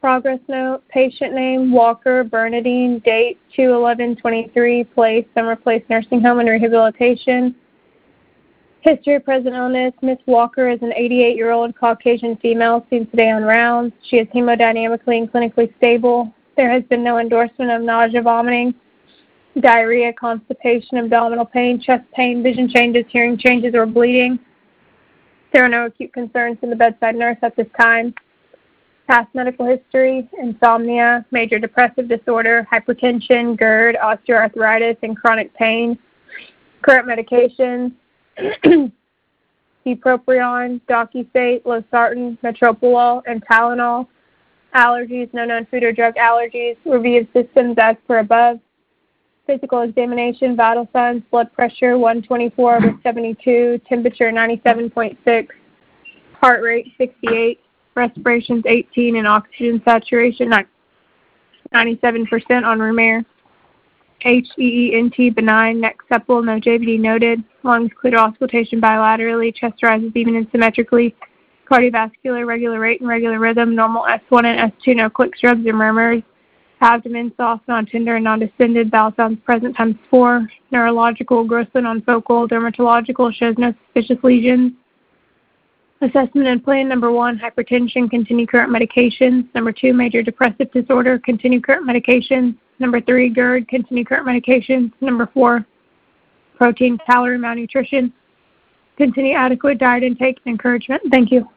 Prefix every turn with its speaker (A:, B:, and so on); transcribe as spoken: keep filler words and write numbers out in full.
A: Progress note, patient name, Walker Bernadine, date two eleven twenty-three, place, Summer Place Nursing Home and Rehabilitation. History of present illness, Miss Walker is an eighty-eight-year-old Caucasian female seen today on rounds. She is hemodynamically and clinically stable. There has been no endorsement of nausea, vomiting, diarrhea, constipation, abdominal pain, chest pain, vision changes, hearing changes, or bleeding. There are no acute concerns from the bedside nurse at this time. Past medical history, insomnia, major depressive disorder, hypertension, GERD, osteoarthritis, and chronic pain. Current medications, bupropion, Docusate, losartan, metoprolol, and Tylenol. Allergies, no known food or drug allergies. Review of systems as per above. Physical examination, vital signs, blood pressure one twenty-four over seventy-two, temperature ninety-seven point six, heart rate sixty-eight, respirations eighteen, and oxygen saturation ninety-seven percent on room air. H E E N T benign, neck supple, no J V D noted. Lungs clear to auscultation bilaterally, chest rises even and symmetrically. Cardiovascular, regular rate and regular rhythm, normal S one and S two, no clicks, rubs, or murmurs. Abdomen soft, non-tender, and non-distended, bowel sounds present times four. Neurological, grossly non-focal, dermatological, shows no suspicious lesions. Assessment and plan, number one, hypertension, continue current medications. Number two, major depressive disorder, continue current medications. Number three, GERD, continue current medications. Number four, protein, calorie malnutrition, continue adequate diet intake and encouragement. Thank you.